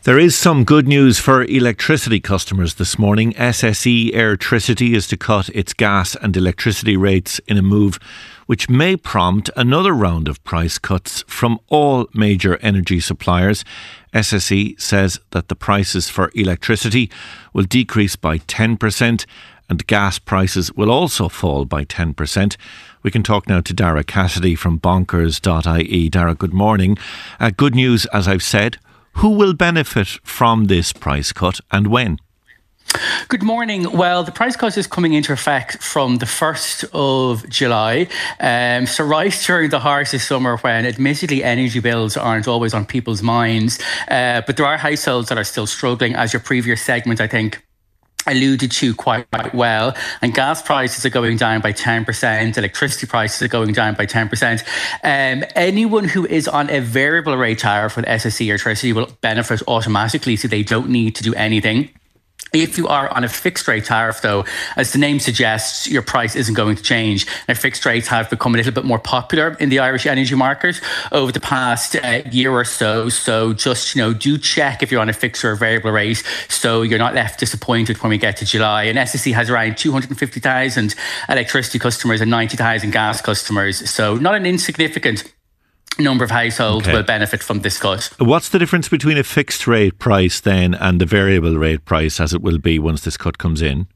There is some good news for electricity customers this morning. SSE Airtricity is to cut its gas and electricity rates in a move which may prompt another round of price cuts from all major energy suppliers. SSE says that the prices for electricity will decrease by 10% and gas prices will also fall by 10%. We can talk now to Dara Cassidy from bonkers.ie. Dara, good morning. Good news, as I've said. Who will benefit from this price cut and when? Good morning. Well, the price cut is coming into effect from the 1st of July. So right during the heart of summer when admittedly energy bills aren't always on people's minds. But there are households that are still struggling, as your previous segment, I think, alluded to quite well, and gas prices are going down by 10%, electricity prices are going down by 10%. Anyone who is on a variable rate tariff with SSE Airtricity will benefit automatically, so they don't need to do anything. If you are on a fixed rate tariff, though, as the name suggests, your price isn't going to change. And fixed rates have become a little bit more popular in the Irish energy market over the past year or so. So just, do check if you're on a fixed or variable rate so you're not left disappointed when we get to July. And SSE has around 250,000 electricity customers and 90,000 gas customers. So not an insignificant number of households will benefit from this cut. What's the difference between a fixed rate price then and the variable rate price as it will be once this cut comes in?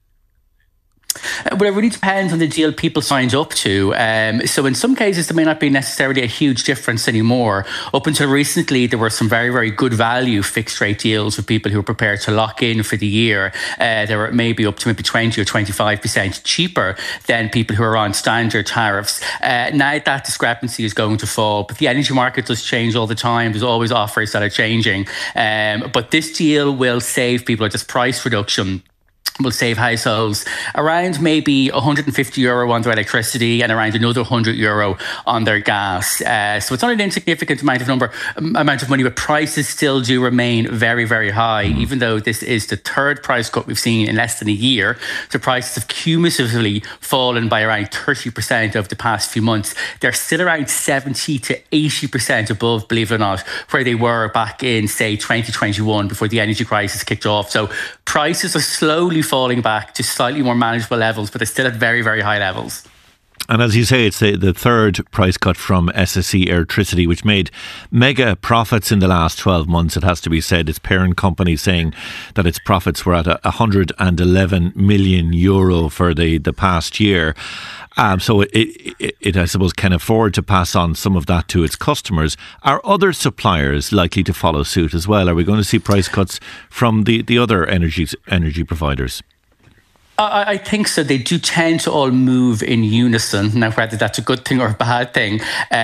Well, it really depends on the deal people signed up to. So in some cases, there may not be necessarily a huge difference anymore. Up until recently, there were some very, very good value fixed rate deals with people who were prepared to lock in for the year. They were maybe up to maybe 20 or 25% cheaper than people who are on standard tariffs. Now that discrepancy is going to fall, but the energy market does change all the time. There's always offers that are changing. But this deal will save people, or this price reduction will save households around maybe €150 on their electricity and around another €100 on their gas. So it's not an insignificant amount of money, but prices still do remain very, very high. Even though this is the third price cut we've seen in less than a year, the prices have cumulatively fallen by around 30% over the past few months. They're still around 70 to 80% above, believe it or not, where they were back in, say, 2021 before the energy crisis kicked off. So prices are slowly falling back to slightly more manageable levels, but they're still at very, very high levels. And as you say, it's the third price cut from SSE Airtricity, which made mega profits in the last 12 months, it has to be said. Its parent company saying that its profits were at €111 million for the past year. So it, I suppose, can afford to pass on some of that to its customers. Are other suppliers likely to follow suit as well? Are we going to see price cuts from the other energy providers? I think so. They do tend to all move in unison. Now, whether that's a good thing or a bad thing,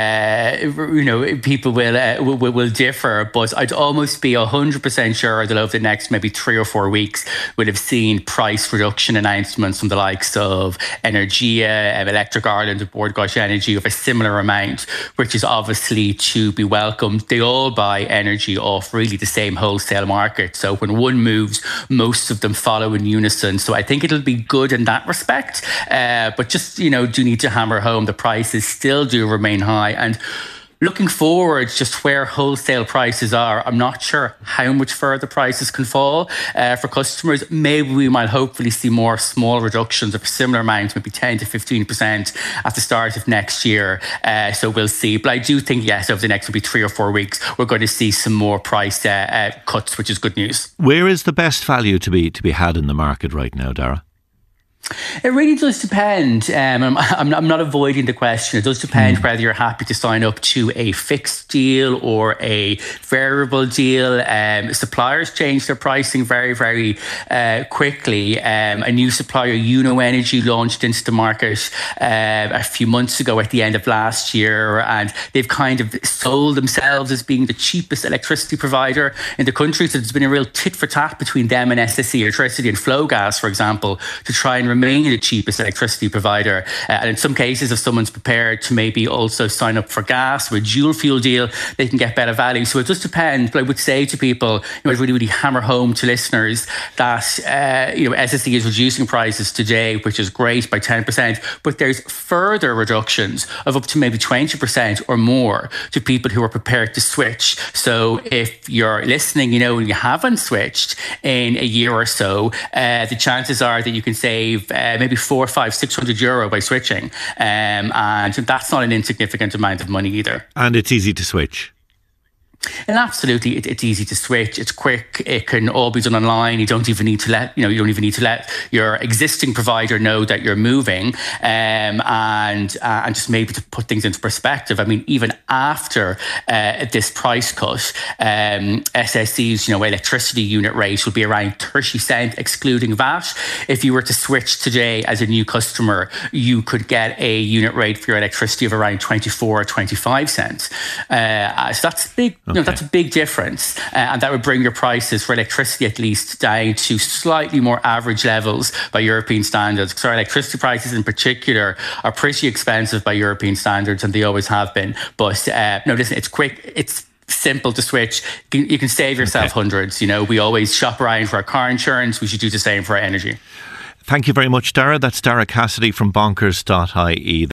people will differ. But I'd almost be 100% sure that over the next maybe 3 or 4 weeks, we'll have seen price reduction announcements from the likes of Energia, Electric Ireland, and Bord Gáis Energy of a similar amount, which is obviously to be welcomed. They all buy energy off really the same wholesale market. So when one moves, most of them follow in unison. So I think it'll be good in that respect, but just do need to hammer home the prices still do remain high. And looking forward, just where wholesale prices are, I'm not sure how much further prices can fall for customers. Maybe we might hopefully see more small reductions of a similar amount, maybe 10 to 15% at the start of next year. So we'll see. But I do think, yes, over the next maybe 3 or 4 weeks, we're going to see some more price cuts, which is good news. Where is the best value to be had in the market right now, Dara? It really does depend. I'm not avoiding the question. It does depend whether you're happy to sign up to a fixed deal or a variable deal. Suppliers change their pricing very, very quickly. A new supplier, Uno Energy, launched into the market a few months ago at the end of last year, and they've kind of sold themselves as being the cheapest electricity provider in the country. So there's been a real tit for tat between them and SSE Airtricity and Flowgas, for example, to try and remaining the cheapest electricity provider. And in some cases, if someone's prepared to maybe also sign up for gas or a dual fuel deal, they can get better value. So it just depends. But I would say to people, I'd really hammer home to listeners that SSE is reducing prices today, which is great, by 10%, but there's further reductions of up to maybe 20% or more to people who are prepared to switch. So if you're listening, and you haven't switched in a year or so, the chances are that you can save maybe 400, 500, 600 euro by switching. And that's not an insignificant amount of money either. And it's easy to switch. And absolutely, it's easy to switch. It's quick. It can all be done online. You don't even need to let your existing provider know that you're moving. And just maybe to put things into perspective, I mean, even after this price cut, SSE's electricity unit rate will be around 30 cents excluding VAT. If you were to switch today as a new customer, you could get a unit rate for your electricity of around 24 or 25 cents. So that's big. That's a big difference. And that would bring your prices for electricity at least down to slightly more average levels by European standards. Because our electricity prices in particular are pretty expensive by European standards, and they always have been. But listen, it's quick. It's simple to switch. You can save yourself hundreds. We always shop around for our car insurance. We should do the same for our energy. Thank you very much, Dara. That's Dara Cassidy from bonkers.ie.